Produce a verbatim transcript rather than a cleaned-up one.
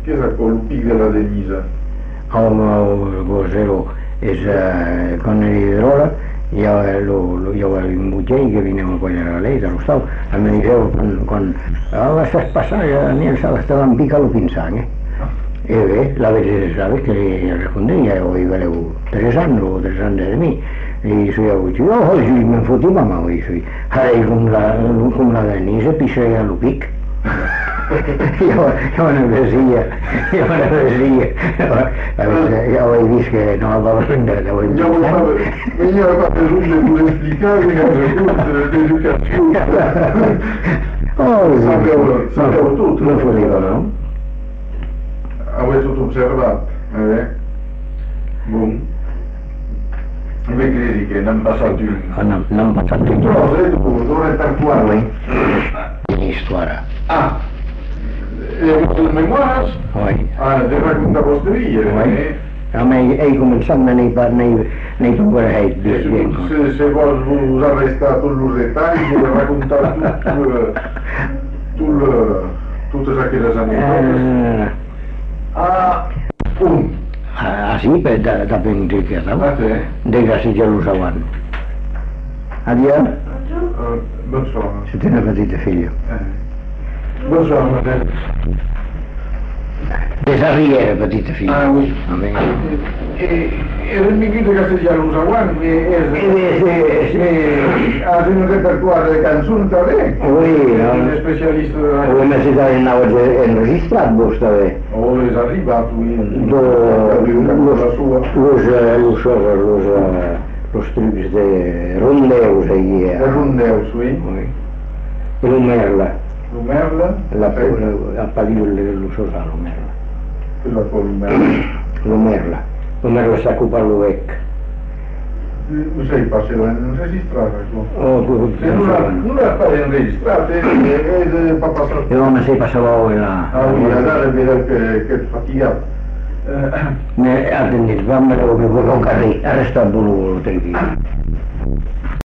Che è quello pic della Denisa? Oh, cos'ero, es con l'idrola, io ero in Bugei che veniva poi dalla lei, dallo Stato, e mi dicevo, quan aveva fatto passare, Daniel stava in piccolo pinzane. E beh, la verità sabe que respondí, ya hoy vale tres años o tres años de mí. Y soy a yo hoy me fotí mamá hoy soy. Ahí con la con la Denise pisé a Lupic. Yo yo no decía, yo no decía. A veces ya hoy dice que no va a aprender, hoy. Yo no sabe, venía a hacer un de por explicar que de educación. Oh, sapevo, sapevo tutto, non fu lì, no? Avevo tutto osservato, eh? Boom. Come credi che non passato in... Non, non passato in... No, ho detto pure, non repertoire. In storia. Ah, e le memoirs? Oui. Ah, de racconta posterie, Oui. eh? A me è cominciato nei nei nei tuoi Se, se vuoi arrestare tutti i dettagli, vuoi raccontare tutto, tutto, tutto ciò che le sanno. Ah, un. Ah, sì, per da da vendere, A te? De che si Gerusalemme. Addio? Buongiorno. Se te ne petite figlia. Buongiorno. De Sarriere, petite figlia. Ah, oui. Va bene. E il migrante castigliano Gerusalemme ha un repertoire di canzoni da lei? Oui, no? Un specialista della... Come si dà in registrato, questa vez. O è arrivato in... Los, la sua... los, los, los, los tribus de Rondeus, ahí. El Rondeus, oui. Oui. Lumerla. Lumerla? La, la, apparire l'usosa Lumerla. Cosa fa Lumerla? Lumerla. Lumerla sa occuparlo vecchio. Non sei passato in registrare, Oh, tu, non la fai in registrare, è passato. Io non sei passato ora là. Ah, oui, allora vedo che è faticato. Ne attendete, vammelo che vuoi con carri, arresta il buono, te lo dico.